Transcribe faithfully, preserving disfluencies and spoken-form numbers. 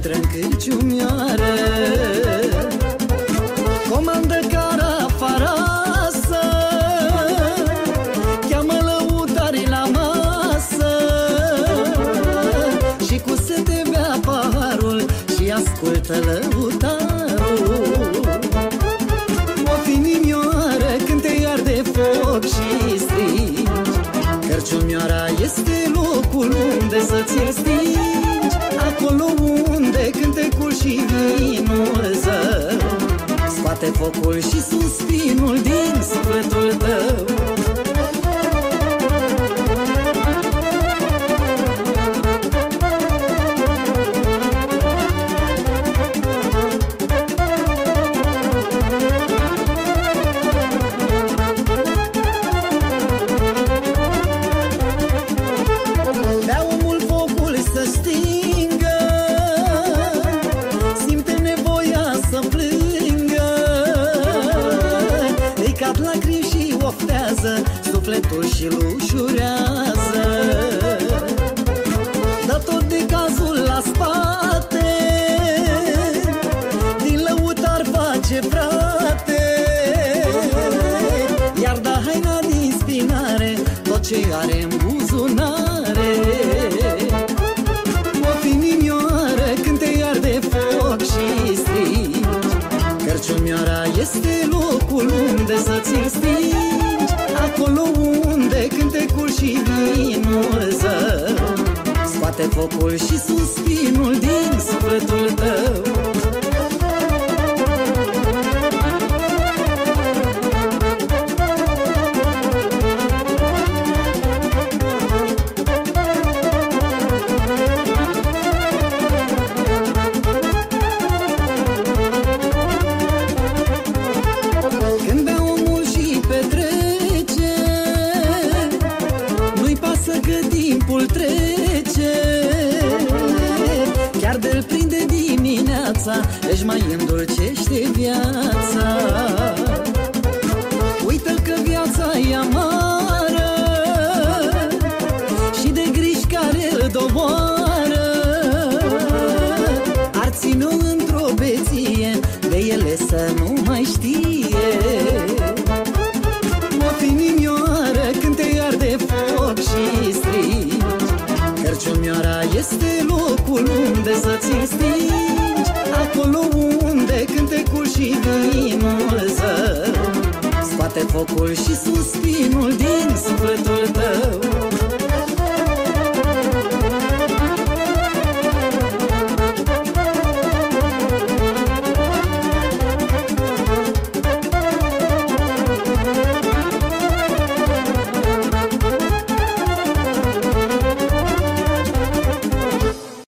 intră în cârciumioară. Comandă cara farasă, cheamă lăutarii la masă, și cu sete bea paharul și ascultă lăutarul. O finimioară când te arde foc și strigi, cărciumioara este locul unde să ți-l stingi. Acolo unde cântecul și vinul zău scoate focul și suspinul din sufletul tău. Bea omul focul să stingă, simte nevoia să plângă, îi cad lacrimi și oftează, sufletul și-l ușurează. Dă tot de cazul la spate, din lăutar face frate, iar da haina din spinare, tot ce are în buzunare. O finimioară când te arde foc și strigi, cărciumioara este locul unde să ți-l stingi. Acolo unde cântecul și vinul zău scoate focul și suspinul din sufletul tău. Când bea omul și petrece, nu-i pasă că timpul trece, chiar de-l prinde dimineața își mai îndulcește viața. Uită-l că viața e amară și de griji care îl doboară, ar ține-o într-o beție, de ele să nu mai știe. O finimioară când te arde foc și strigi, cărciumioara este locul unde să ți-l stingi. Acolo unde cântecul și vinul zău scoate focul și suspinul din sufletul tău.